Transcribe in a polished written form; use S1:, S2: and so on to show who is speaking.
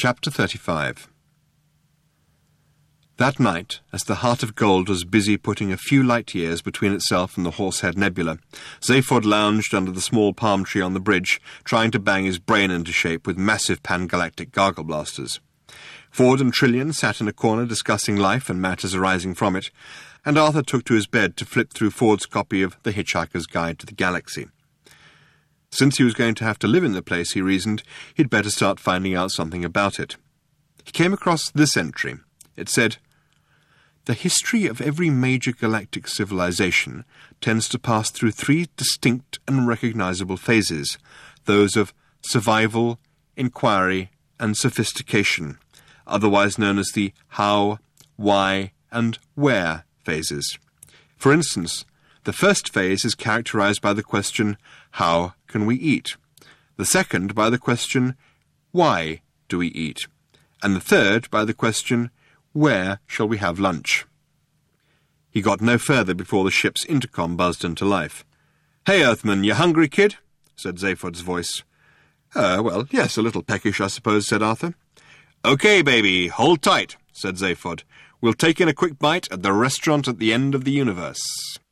S1: Chapter 35. That night, as the Heart of Gold was busy putting a few light years between itself and the Horsehead Nebula, Zaphod lounged under the small palm tree on the bridge, trying to bang his brain into shape with massive pan-galactic gargle blasters. Ford and Trillian sat in a corner discussing life and matters arising from it, and Arthur took to his bed to flip through Ford's copy of The Hitchhiker's Guide to the Galaxy. Since he was going to have to live in the place, he reasoned, he'd better start finding out something about it. He came across this entry. It said, "The history of every major galactic civilization tends to pass through three distinct and recognizable phases, those of survival, inquiry, and sophistication, otherwise known as the how, why, and where phases. For instance, the first phase is characterized by the question, how can we eat? The second by the question, why do we eat? And the third by the question, where shall we have lunch?" He got no further before the ship's intercom buzzed into life. "Hey, Earthman, you hungry, kid?" said Zaphod's voice. Well, yes, a little peckish, I suppose," said Arthur. "Okay, baby, hold tight," said Zaphod. "We'll take in a quick bite at the restaurant at the end of the universe."